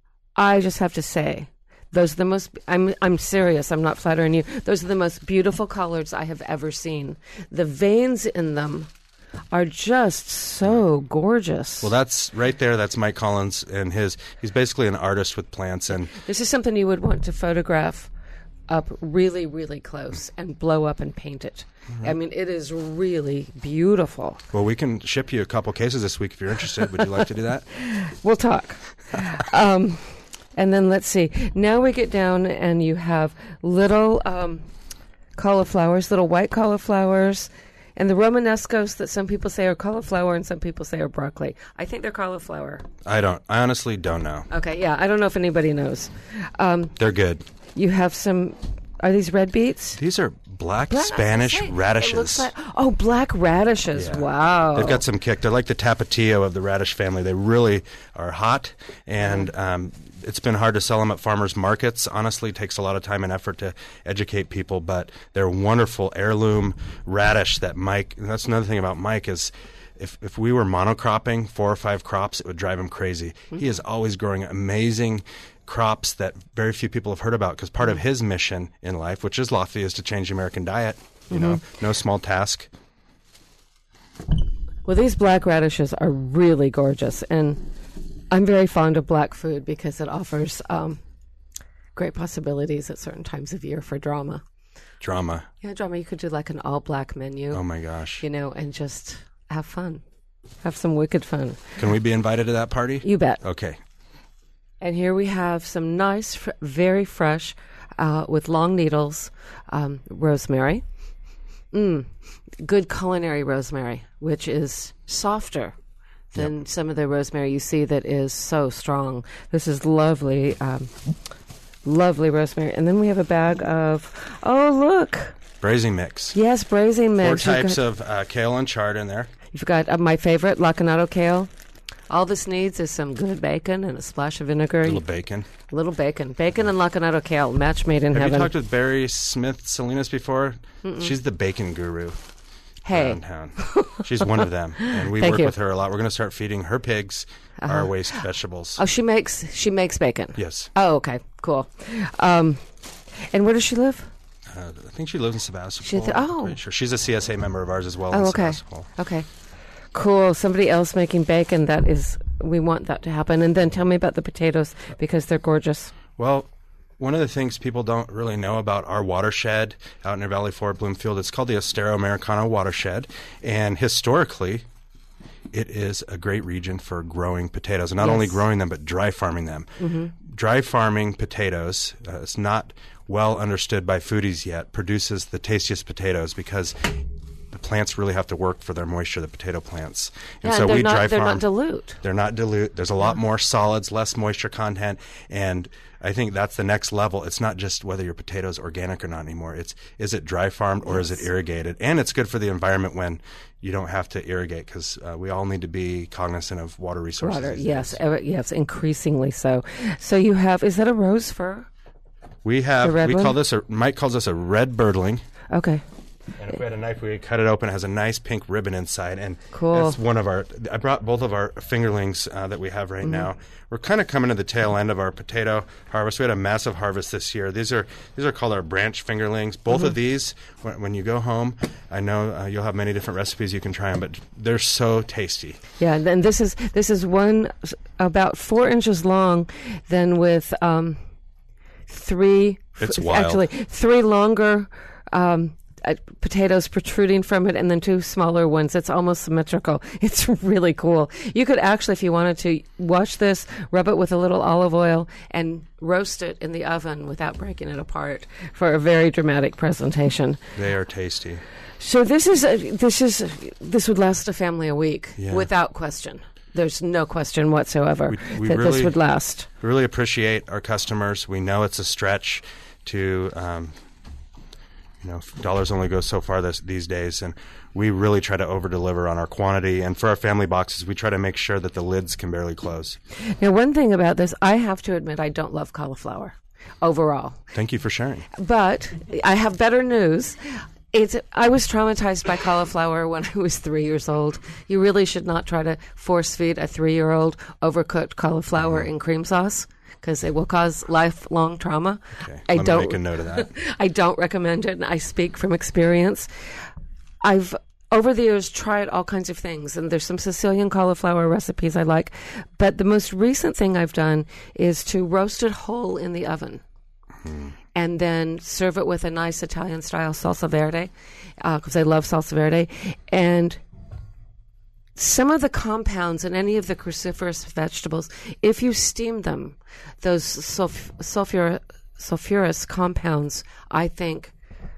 I just have to say, those are the most, I'm I'm serious, I'm not flattering you. Those are the most beautiful collards I have ever seen. The veins in them are just so gorgeous. Well, that's right there. That's Mike Collins and his, he's basically an artist with plants. And this is something you would want to photograph up really, really close and blow up and paint it. Mm-hmm. I mean, it is really beautiful. Well, we can ship you a couple cases this week if you're interested. Would you like to do that? We'll talk. um, and then let's see. Now we get down and you have little um, cauliflowers, little white cauliflowers, and the Romanescos that some people say are cauliflower and some people say are broccoli. I think they're cauliflower. I don't. I honestly don't know. Okay, yeah. I don't know if anybody knows. Um, They're good. You have some... Are these red beets? These are black, Black Spanish say, radishes. It looks like, oh, black radishes. Yeah. Wow. They've got some kick. They're like the Tapatio of the radish family. They really are hot, and um, it's been hard to sell them at farmers markets. Honestly, it takes a lot of time and effort to educate people, but they're wonderful heirloom radish that Mike, and that's another thing about Mike is if, if we were monocropping four or five crops, it would drive him crazy. Mm-hmm. He is always growing amazing crops that very few people have heard about because part of his mission in life, which is lofty, is to change the American diet. You mm-hmm. know, no small task. Well, these black radishes are really gorgeous, and I'm very fond of black food because it offers um, great possibilities at certain times of year for drama. Drama. Yeah, drama. You could do like an all-black menu. Oh, my gosh. You know, and just have fun. Have some wicked fun. Can we be invited to that party? You bet. Okay. And here we have some nice, fr- very fresh, uh, with long needles, um, rosemary. Mm, good culinary rosemary, which is softer than yep. some of the rosemary you see that is so strong. This is lovely, um, lovely rosemary. And then we have a bag of, oh, look. Braising mix. Yes, braising mix. Four types got, of uh, kale and chard in there. You've got uh, my favorite, lacinato kale. All this needs is some good bacon and a splash of vinegar. A little bacon. A little bacon. Bacon and lacinato kale, match made in Have heaven. Have you talked with Barry Smith Salinas before? Mm-mm. She's the bacon guru. Hey. Around town. She's one of them, and we Thank work you. with her a lot. We're going to start feeding her pigs uh-huh. our waste vegetables. Oh, she makes she makes bacon? Yes. Oh, okay. Cool. Um, and where does she live? Uh, I think she lives in Sebastopol. She th- oh. Pretty sure. She's a C S A member of ours as well Oh, in okay. Sebastopol. Okay. Cool. Somebody else making bacon. That is, we want that to happen. And then tell me about the potatoes because they're gorgeous. Well, one of the things people don't really know about our watershed out near Valley Forge, Bloomfield, it's called the Estero Americano watershed. And historically, it is a great region for growing potatoes. And not yes. only growing them, but dry farming them. Mm-hmm. Dry farming potatoes, uh, it's not well understood by foodies yet, produces the tastiest potatoes because the plants really have to work for their moisture, the potato plants. And yeah, so and they're we not, dry they're farm. not dilute. They're not dilute. There's a lot more solids, less moisture content, and I think that's the next level. It's not just whether your potato's organic or not anymore. It's is it dry farmed or yes. is it irrigated? And it's good for the environment when you don't have to irrigate because uh, we all need to be cognizant of water resources. Water, yes, ever, yes, increasingly so. So you have, is that a rose fir? We have, we one? call this, a, Mike calls this a red birdling. Okay. And if we had a knife, we would cut it open. It has a nice pink ribbon inside. And cool. that's one of our, I brought both of our fingerlings uh, that we have right mm-hmm. now. We're kind of coming to the tail end of our potato harvest. We had a massive harvest this year. These are these are called our branch fingerlings. Both mm-hmm. of these, when, when you go home, I know uh, you'll have many different recipes you can try them, but they're so tasty. Yeah, and this is this is one about four inches long, then with um, three, it's f- wild. actually three longer. Um, uh, potatoes protruding from it, and then two smaller ones. It's almost symmetrical. It's really cool. You could actually, if you wanted to, wash this, rub it with a little olive oil, and roast it in the oven without breaking it apart for a very dramatic presentation. They are tasty. So this is a, this is this would last a family a week Yeah. without question. There's no question whatsoever We, we that really, this would last. really appreciate our customers. We know it's a stretch to, um, you know, dollars only go so far this, these days, and we really try to over-deliver on our quantity. And for our family boxes, we try to make sure that the lids can barely close. Now, one thing about this, I have to admit, I don't love cauliflower overall. Thank you for sharing. But I have better news. It's, I was traumatized by cauliflower when I was three years old. You really should not try to force feed a three-year-old overcooked cauliflower in cream sauce, because it will cause lifelong trauma. Okay, I let me don't make a note of that. I don't recommend it, and I speak from experience. I've over the years tried all kinds of things, and there's some Sicilian cauliflower recipes I like, but the most recent thing I've done is to roast it whole in the oven. Mm. And then serve it with a nice Italian-style salsa verde, because uh, I love salsa verde. And some of the compounds in any of the cruciferous vegetables, if you steam them, those sulf- sulfur- sulfurous compounds, I think,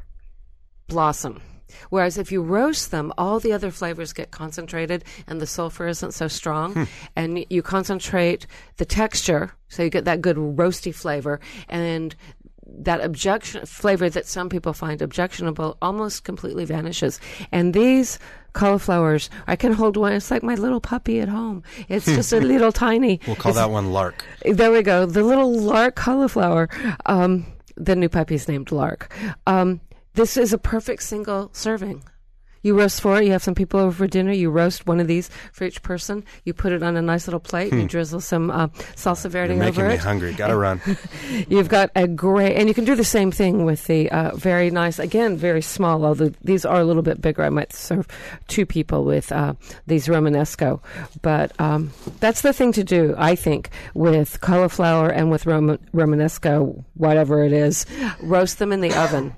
blossom. Whereas if you roast them, all the other flavors get concentrated and the sulfur isn't so strong. Hmm. And you concentrate the texture, so you get that good roasty flavor. And that objection flavor that some people find objectionable almost completely vanishes. And these cauliflowers, I can hold one. It's like my little puppy at home. It's just a little tiny. We'll call it's, that one Lark. There we go. The little Lark cauliflower. Um, the new puppy's named Lark. Um, this is a perfect single serving. You roast four. You have some people over for dinner. You roast one of these for each person. You put it on a nice little plate. Hmm. You drizzle some uh, salsa verde You're over it. making me hungry. Gotta run. You've got a great, and you can do the same thing with the uh, very nice, again, very small, although these are a little bit bigger. I might serve two people with uh, these Romanesco. But um, that's the thing to do, I think, with cauliflower and with Rom- Romanesco, whatever it is. Roast them in the oven.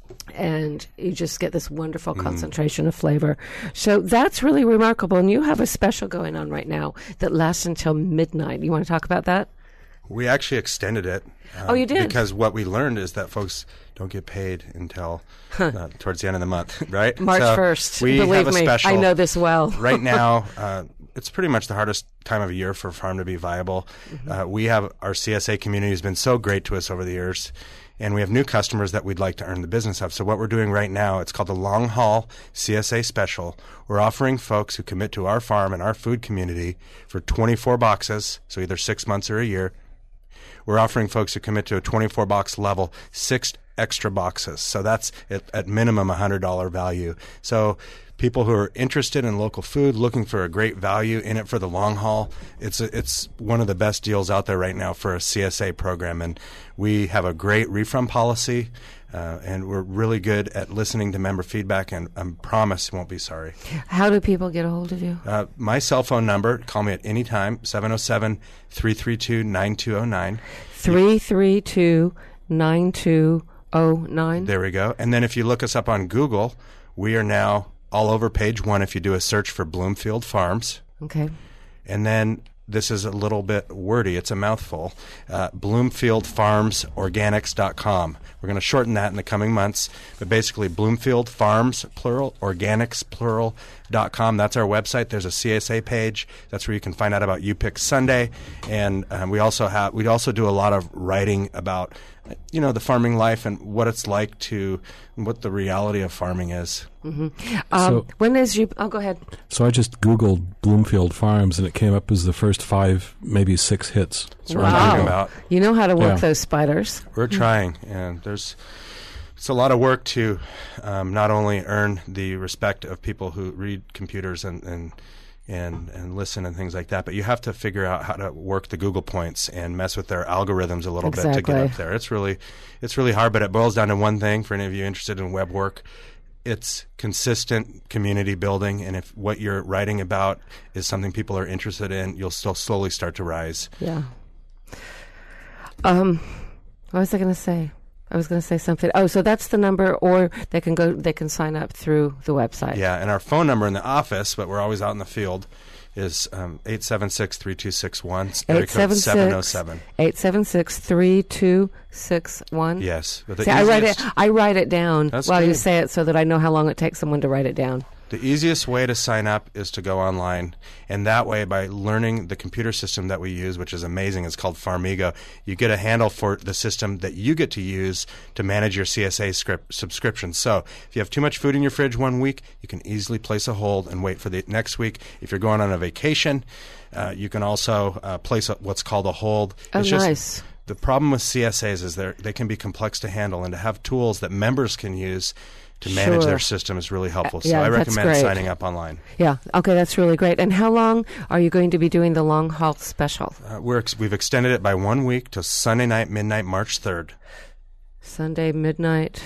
And you just get this wonderful concentration mm. of flavor. So that's really remarkable. And you have a special going on right now that lasts until midnight. You want to talk about that? We actually extended it. Um, oh, you did? Because what we learned is that folks don't get paid until huh. uh, towards the end of the month, right? March so first. We Believe have a me, special. I know this well. Right now, uh, it's pretty much the hardest time of year for a farm to be viable. Mm-hmm. Uh, we have our C S A community has been so great to us over the years. And we have new customers that we'd like to earn the business of. So what we're doing right now, it's called the Long Haul C S A Special. We're offering folks who commit to our farm and our food community for twenty-four boxes, so either six months or a year. We're offering folks who commit to a twenty-four box level, six extra boxes. So that's at, at minimum a one hundred dollars value. So people who are interested in local food, looking for a great value in it for the long haul, it's a, it's one of the best deals out there right now for a C S A program. And we have a great refund policy, uh, and we're really good at listening to member feedback, and I promise you won't be sorry. How do people get a hold of you? Uh, my cell phone number, call me at any time, seven oh seven, three three two, nine two oh nine. three three two, nine two oh nine. There we go. And then if you look us up on Google, we are now all over page one if you do a search for Bloomfield Farms. Okay. And then this is a little bit wordy. It's a mouthful. Uh, Bloomfield Farms Organics dot com. We're going to shorten that in the coming months. But basically, Bloomfield Farms, plural, Organics, plural, dot com. That's our website. There's a C S A page. That's where you can find out about U Pick Sunday. And um, we also have we also do a lot of writing about, you know, the farming life and what it's like to, what the reality of farming is. Mm-hmm. Um, so, when is you? Oh, go ahead. So I just Googled Bloomfield Farms, and it came up as the first five, maybe six hits. That's what wow. I'm talking about. You know how to work yeah. those spiders. We're trying, and there's it's a lot of work to um, not only earn the respect of people who read computers and, and and and listen and things like that, but you have to figure out how to work the Google points and mess with their algorithms a little exactly. bit to get up there. It's really it's really hard, but it boils down to one thing for any of you interested in web work. It's consistent community building, and if what you're writing about is something people are interested in, you'll still slowly start to rise. Yeah. Um, what was I going to say? I was going to say something. Oh, so that's the number, or they can go. They can sign up through the website. Yeah, and our phone number in the office, but we're always out in the field, is um, eight seven six, three two six one. eight seven six, eight seven six, three two six one. Yes. See, I write it. I write it down That's while good. you say it, so that I know how long it takes someone to write it down. The easiest way to sign up is to go online, and that way, by learning the computer system that we use, which is amazing, it's called Farmigo, you get a handle for the system that you get to use to manage your C S A script subscription. So if you have too much food in your fridge one week, you can easily place a hold and wait for the next week. If you're going on a vacation, uh, you can also uh, place a, what's called a hold. Oh, it's nice. Just, the problem with C S As is they they can be complex to handle, and to have tools that members can use to manage Sure. their system is really helpful. So Yeah, I that's recommend great. signing up online. Yeah. Okay, that's really great. And how long are you going to be doing the long haul special? Uh, we're ex- we've extended it by one week to Sunday night, midnight, March third. Sunday midnight,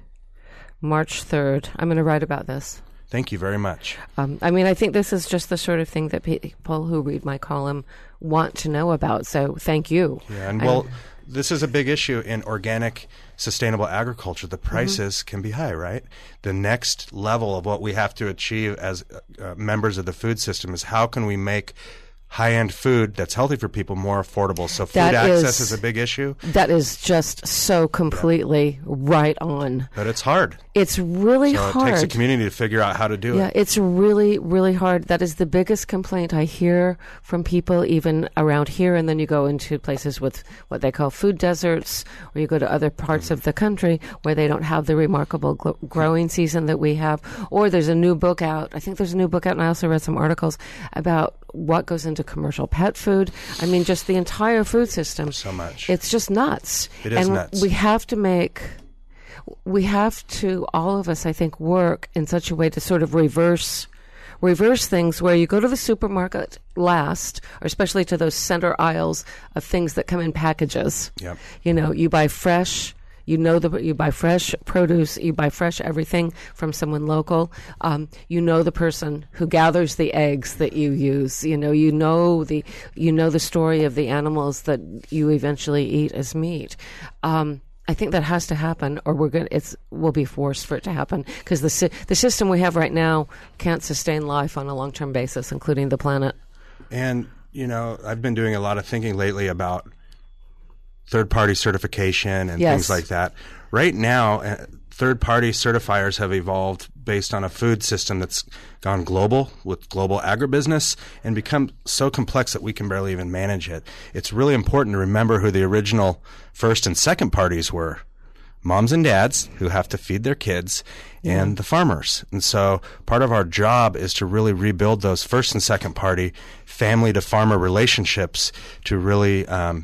March third. I'm going to write about this. Thank you very much. Um, I mean, I think this is just the sort of thing that people who read my column want to know about. So thank you. Yeah, and I- well, this is a big issue in organic, sustainable agriculture. The prices Mm-hmm. can be high, right? The next level of what we have to achieve as uh, members of the food system is how can we make high-end food that's healthy for people more affordable. So food That access is- is a big issue, That is just so completely right on. but it's hard. It's really so hard. it takes a community to figure out how to do Yeah, it. it's really, really hard. That is the biggest complaint I hear from people even around here. And then you go into places with what they call food deserts, or you go to other parts Mm-hmm. of the country where they don't have the remarkable gl- growing season that we have. Or there's a new book out. I think there's a new book out, and I also read some articles about what goes into commercial pet food. I mean, just the entire food system. So much. It's just nuts. It is and nuts. we have to make... We have to, all of us, I think, work in such a way to sort of reverse reverse things where you go to the supermarket last, or especially to those center aisles of things that come in packages. Yep. You know, you buy fresh, you know, the you buy fresh produce, you buy fresh everything from someone local. Um, you know the person who gathers the eggs that you use. You know, you know the you know the story of the animals that you eventually eat as meat. Um, I think that has to happen, or we're going. It's we'll be forced for it to happen because the si- the system we have right now can't sustain life on a long term basis, including the planet. And, you know, I've been doing a lot of thinking lately about third-party certification and Yes. things like that. Right now, uh, third-party certifiers have evolved based on a food system that's gone global with global agribusiness and become so complex that we can barely even manage it. It's really important to remember who the original first and second parties were. Moms and dads who have to feed their kids, and the farmers. And so part of our job is to really rebuild those first and second party family to farmer relationships to really um,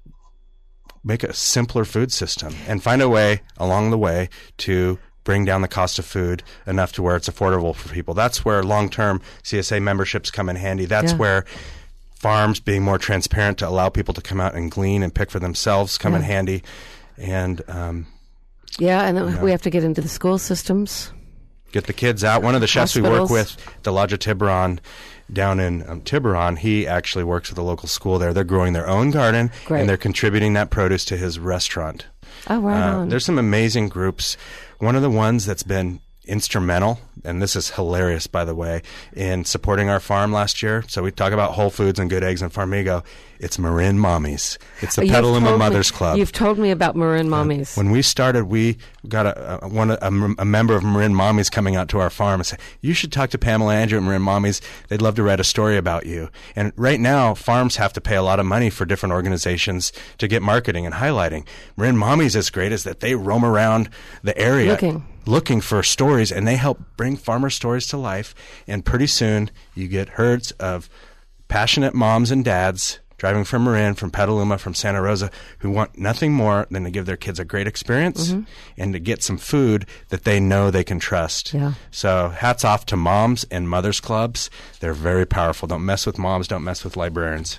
make a simpler food system and find a way along the way to bring down the cost of food enough to where it's affordable for people. That's where long-term C S A memberships come in handy. That's Yeah. where farms being more transparent to allow people to come out and glean and pick for themselves come in Yeah. handy. And um, Yeah, and then Yeah. we have to get into the school systems. get the kids out. One of the chefs we work Hospitals. with, the Lodge of Tiburon, down in um, Tiburon, he actually works with a local school there. They're growing their own garden, Great. and they're contributing that produce to his restaurant. Oh, right Uh, on. There's some amazing groups. One of the ones that's been instrumental, and this is hilarious, by the way, in supporting our farm last year. So we talk about Whole Foods and Good Eggs and Farmigo. It's Marin Mommies. It's the You've Petaluma told me- Mothers Club. You've told me about Marin Mommies. When we started, we got a, a, one, a, a member of Marin Mommies coming out to our farm and said, you should talk to Pamela Andrew at Marin Mommies. They'd love to write a story about you. And right now, farms have to pay a lot of money for different organizations to get marketing and highlighting. Marin Mommies is great is that they roam around the area Looking. looking for stories, and they help bring farmer stories to life. And pretty soon, you get herds of passionate moms and dads driving from Marin, from Petaluma, from Santa Rosa, who want nothing more than to give their kids a great experience Mm-hmm. and to get some food that they know they can trust. Yeah. So hats off to moms and mothers clubs. They're very powerful. Don't mess with moms. Don't mess with librarians.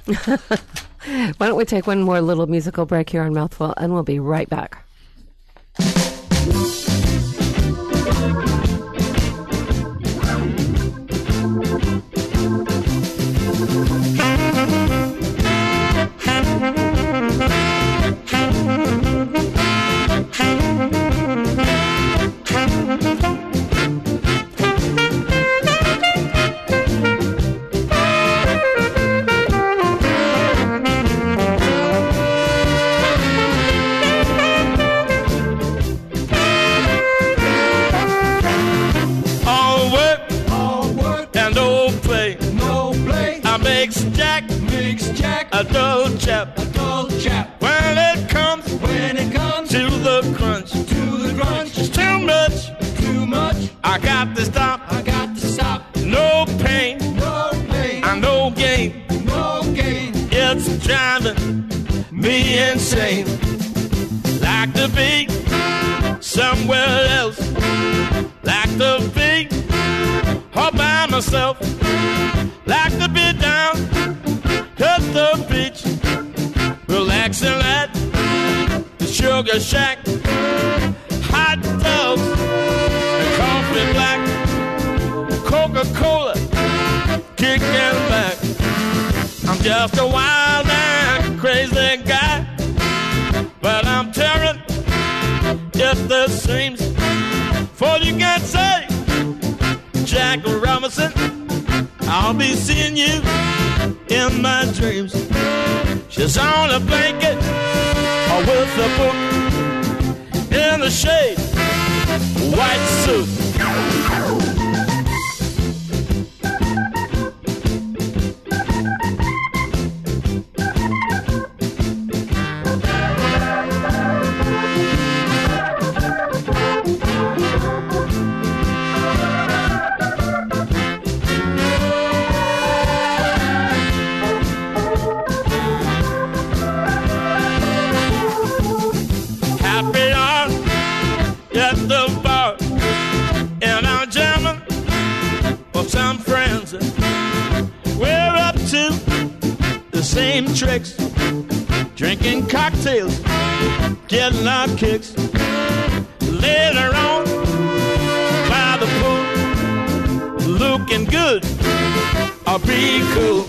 Why don't we take one more little musical break here on Mouthful, and we'll be right back. Thank you. Jack, mix Jack, a dull chap, a dull chap. When it comes, when it comes to the crunch, to the crunch, it's too much, too much. I got to stop, I got to stop. No pain, no pain, I no gain, no gain. It's driving me insane. Like to be somewhere else, like to be all by myself, like to be down at the beach, relaxing at the Sugar Shack, hot tubs and coffee black, Coca-Cola kicking back. I'm just a wild and crazy guy, but I'm tearing if this seems for you can say, Jack Robinson, I'll be seeing you in my dreams. She's on a blanket or with a book in the shade, white suit. Some friends, we're up to the same tricks, drinking cocktails, getting our kicks. Later on, by the pool, looking good, or be cool.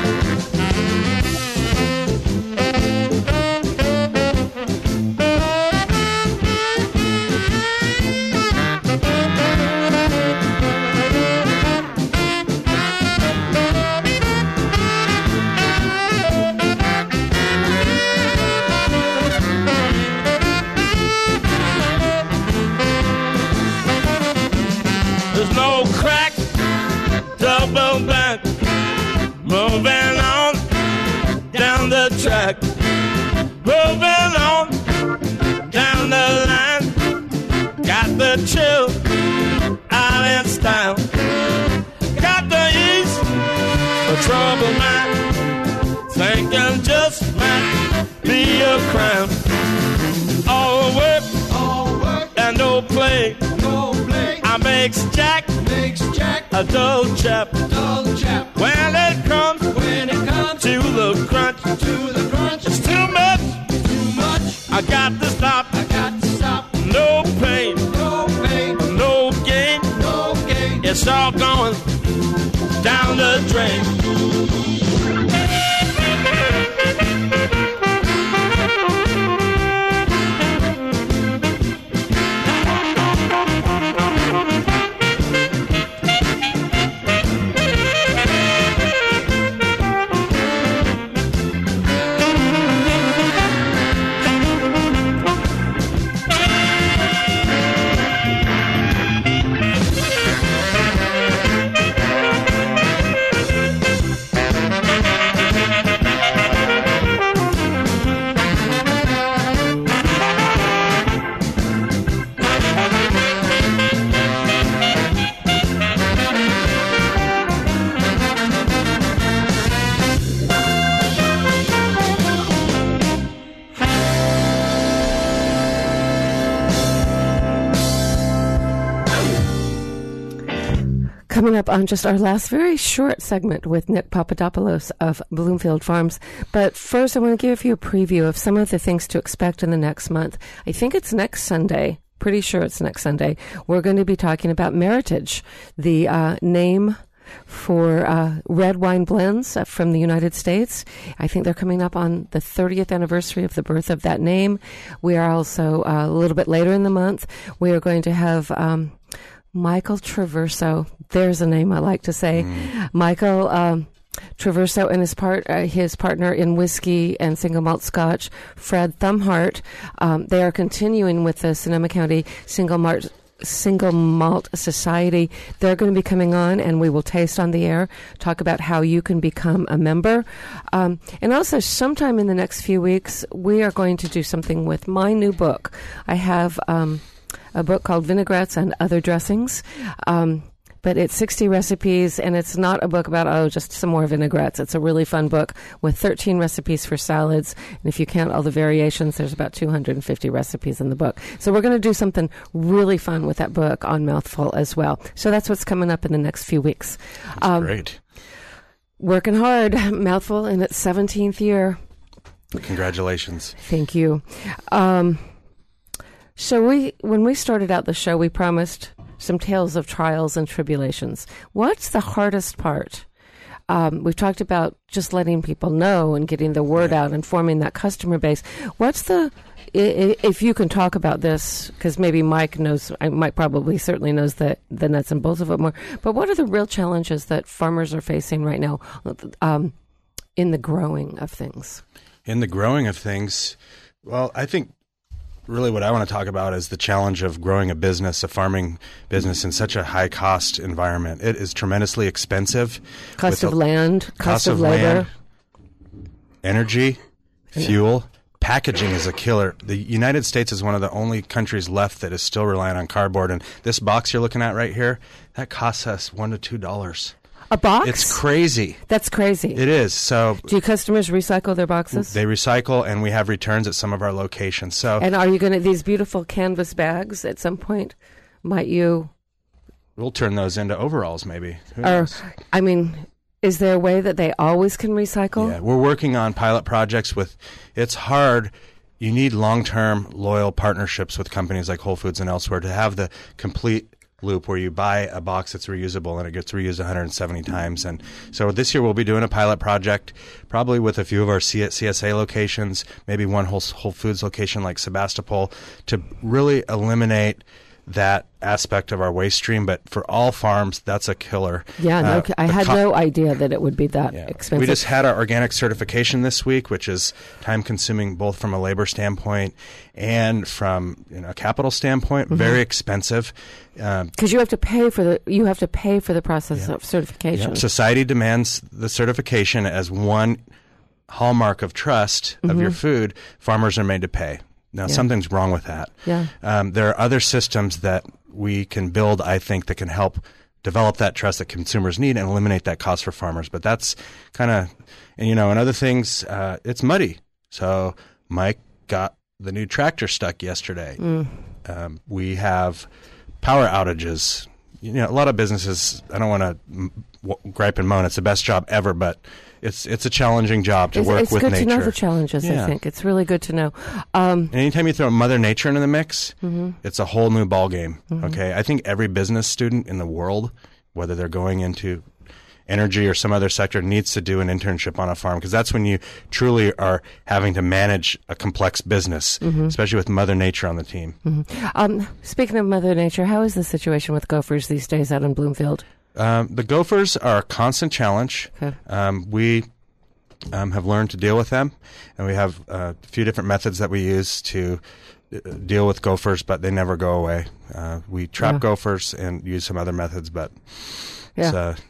Moving on down the track, moving on down the line. Got the chill out in style, got the ease for trouble mind. Thinking just might be a crime. All work, all work and no play, no play. I makes Jack, makes Jack a dull chap, dull chap. When it comes, when it comes to the crunch, to the crunch, it's too much, too much. I got to stop, I got to stop. No pain, no pain, no gain, no gain. It's all going down the drain. Coming up on just our last very short segment with Nick Papadopoulos of Bloomfield Farms. But first, I want to give you a preview of some of the things to expect in the next month. I think it's next Sunday. Pretty sure it's next Sunday. We're going to be talking about Meritage, the uh, name for uh, red wine blends uh, from the United States. I think they're coming up on the thirtieth anniversary of the birth of that name. We are also uh, a little bit later in the month. We are going to have Um, Michael Traverso. There's a name I like to say. Mm. Michael um, Traverso and his part, uh, his partner in whiskey and single malt Scotch, Fred Thumhart. Um, they are continuing with the Sonoma County Single Malt Single Malt Society. They're going to be coming on, and we will taste on the air, talk about how you can become a member. Um, and also, sometime in the next few weeks, we are going to do something with my new book. I have um, a book called Vinaigrettes and Other Dressings. Um, But it's sixty recipes, and it's not a book about, oh, just some more vinaigrettes. It's a really fun book with thirteen recipes for salads. And if you count all the variations, there's about two hundred fifty recipes in the book. So we're going to do something really fun with that book on Mouthful as well. So that's what's coming up in the next few weeks. That's um, great. Working hard. Mouthful in its seventeenth year. Congratulations. Thank you. Um, so we, when we started out the show, we promised some tales of trials and tribulations. What's the hardest part? Um, we've talked about just letting people know and getting the word yeah. out and forming that customer base. What's the, if you can talk about this, because maybe Mike knows, Mike probably certainly knows the, the nuts and bolts of it more, but what are the real challenges that farmers are facing right now um, in the growing of things? In the growing of things, well, I think really what I want to talk about is the challenge of growing a business, a farming business, in such a high-cost environment. It is tremendously expensive. Cost of land, cost, cost of, of labor. Land, energy, fuel. Packaging is a killer. The United States is one of the only countries left that is still reliant on cardboard. And this box you're looking at right here, that costs us one to two dollars. A box? It's crazy. That's crazy. It is. So, do your customers recycle their boxes? They recycle, and we have returns at some of our locations. So, and are you going to these beautiful canvas bags at some point? Might you? We'll turn those into overalls, maybe. Who or, knows? I mean, is there a way that they always can recycle? Yeah, we're working on pilot projects with. It's hard. You need long-term, loyal partnerships with companies like Whole Foods and elsewhere to have the complete loop where you buy a box that's reusable and it gets reused one hundred seventy times. And so this year we'll be doing a pilot project, probably with a few of our C S A locations, maybe one Whole, Whole Foods location like Sebastopol, to really eliminate that aspect of our waste stream. But for all farms, that's a killer. Yeah, no, uh, I had co- no idea that it would be that yeah. expensive. We just had our organic certification this week, which is time consuming both from a labor standpoint and from you know, a capital standpoint. Mm-hmm. Very expensive. Because um, you have to pay for the you have to pay for the process yeah. of certification. Yeah. Society demands the certification as one hallmark of trust mm-hmm. of your food. Farmers are made to pay. Now, yeah. something's wrong with that. Yeah. Um, there are other systems that we can build, I think, that can help develop that trust that consumers need and eliminate that cost for farmers. But that's kind of, and you know, and other things, uh, it's muddy. So Mike got the new tractor stuck yesterday. Mm. Um, we have power outages. You know, a lot of businesses, I don't want to m- w- gripe and moan. It's the best job ever, but it's it's a challenging job to it's, work it's with nature. It's good to know the challenges, yeah. I think. It's really good to know. Um, and anytime you throw Mother Nature into the mix, mm-hmm. it's a whole new ballgame, mm-hmm. okay? I think every business student in the world, whether they're going into energy or some other sector, needs to do an internship on a farm, because that's when you truly are having to manage a complex business, mm-hmm. especially with Mother Nature on the team. Mm-hmm. Um, speaking of Mother Nature, how is the situation with gophers these days out in Bloomfield? Um, the gophers are a constant challenge. Okay. Um, we um, have learned to deal with them, and we have uh, a few different methods that we use to uh, deal with gophers, but they never go away. Uh, we trap yeah. gophers and use some other methods, but yeah. it's, uh,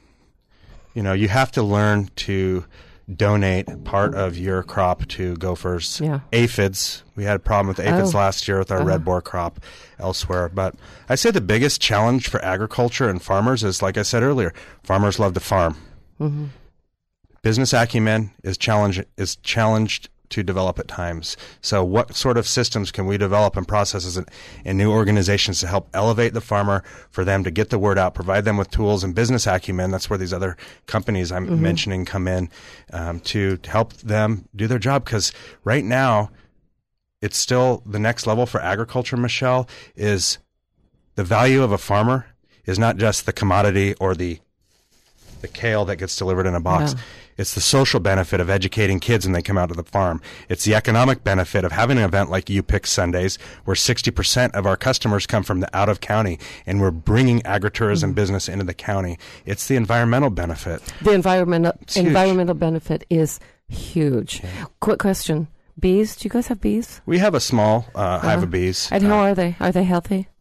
you know, you have to learn to donate part of your crop to gophers. Yeah. Aphids. We had a problem with aphids oh. last year with our uh-huh. red boar crop elsewhere. But I say the biggest challenge for agriculture and farmers is, like I said earlier, farmers love to farm. Mm-hmm. Business acumen is challenge is challenged to develop at times. So what sort of systems can we develop and processes and, and new organizations to help elevate the farmer, for them to get the word out, provide them with tools and business acumen? That's where these other companies I'm mm-hmm. mentioning come in, um, to, to help them do their job. Because right now, it's still the next level for agriculture, Michelle, is the value of a farmer is not just the commodity or the the kale that gets delivered in a box. Yeah. It's the social benefit of educating kids when they come out to the farm. It's the economic benefit of having an event like You Pick Sundays, where sixty percent of our customers come from the out of county, and we're bringing agritourism mm-hmm. business into the county. It's the environmental benefit. The environmental environmental benefit is huge. Yeah. Quick question. Bees? Do you guys have bees? We have a small uh, hive uh-huh. of bees. And how uh, are they? Are they healthy?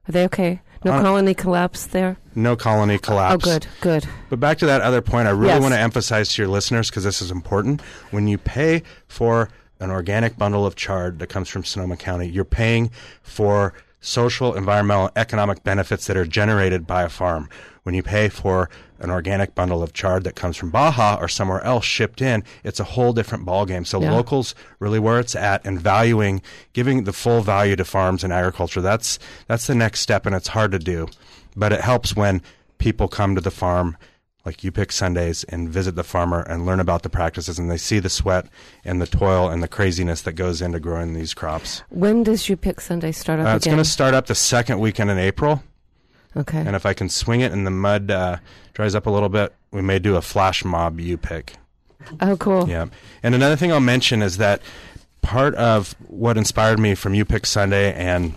Are they okay? No On, colony collapse there? No colony collapse. Oh, good, good. But back to that other point, I really yes. want to emphasize to your listeners, because this is important. When you pay for an organic bundle of chard that comes from Sonoma County, you're paying for social, environmental, economic benefits that are generated by a farm. When you pay for an organic bundle of chard that comes from Baja or somewhere else shipped in, it's a whole different ballgame. So yeah. locals really where it's at, and valuing, giving the full value to farms and agriculture, that's that's the next step, and it's hard to do. But it helps when people come to the farm, like You Pick Sundays, and visit the farmer and learn about the practices, and they see the sweat and the toil and the craziness that goes into growing these crops. When does You Pick Sunday start up uh, again? It's going to start up the second weekend in April. Okay. And if I can swing it and the mud uh, dries up a little bit, we may do a flash mob You Pick. Oh, cool. Yeah. And another thing I'll mention is that part of what inspired me from You Pick Sunday and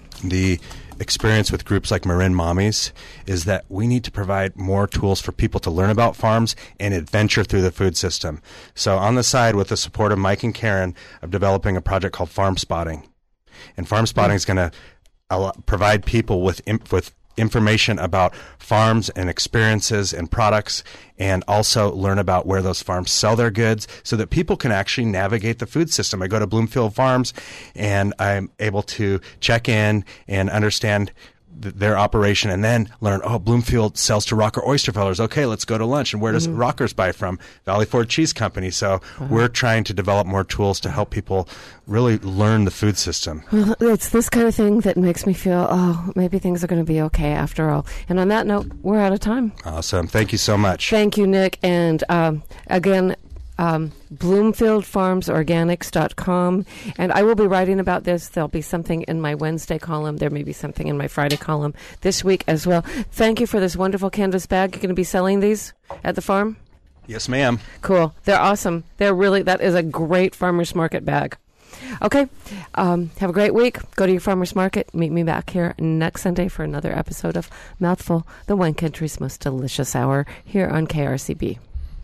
the experience with groups like Marin Mommies is that we need to provide more tools for people to learn about farms and adventure through the food system. So on the side, with the support of Mike and Karen, I'm developing a project called Farm Spotting. And Farm Spotting is going to provide people with imp- with information about farms and experiences and products, and also learn about where those farms sell their goods so that people can actually navigate the food system. I go to Bloomfield Farms and I'm able to check in and understand th- their operation, and then learn, oh, Bloomfield sells to Rocker Oyster Fellers. Okay, let's go to lunch. And where does mm-hmm. Rockers buy from? Valley Forge Cheese Company. So uh-huh. we're trying to develop more tools to help people really learn the food system. Well, it's this kind of thing that makes me feel, oh, maybe things are going to be okay after all. And on that note, we're out of time. Awesome. Thank you so much. Thank you, Nick. And um, again, um, bloomfield farms organics dot com. And I will be writing about this. There'll be something in my Wednesday column. There may be something in my Friday column this week as well. Thank you for this wonderful canvas bag. You're going to be selling these at the farm? Yes, ma'am. Cool. They're awesome. They're really, that is a great farmer's market bag. Okay. Um, have a great week. Go to your farmer's market. Meet me back here next Sunday for another episode of Mouthful, the wine country's most delicious hour, here on K R C B.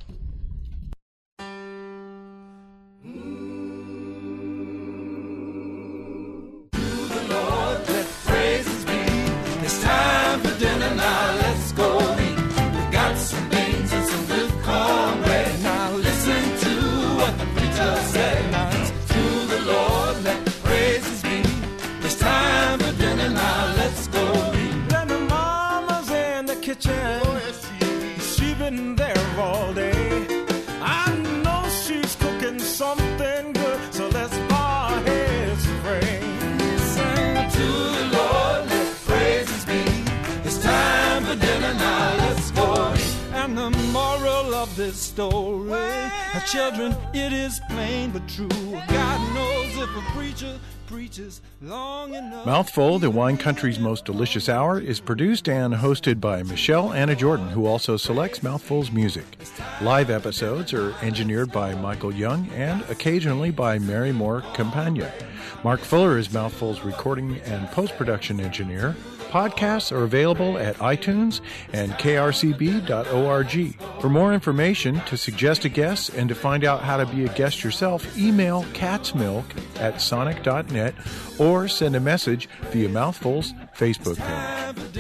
She's been there all day. I know she's cooking something good, so let's bow our heads and pray. Sing to the Lord, let praises be. It's time for dinner now, let's go. And the moral of this story, well, children, it is plain but true. God knows if a preacher preaches long enough. Mouthful, the wine country's most delicious hour, is produced and hosted by Michelle Anna Jordan, who also selects Mouthful's music. Live episodes are engineered by Michael Young and occasionally by Mary Moore Campagna. Mark Fuller is Mouthful's recording and post-production engineer. Podcasts are available at iTunes and k r c b dot org. For more information, to suggest a guest, and to find out how to be a guest yourself, email catsmilk at sonic dot net or send a message via Mouthful's Facebook page.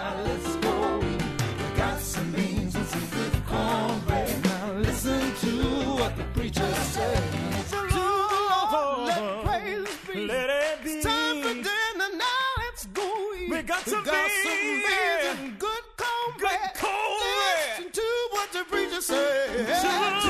We got some beans and good cornbread. Good cornbread. Listen to what the preacher said.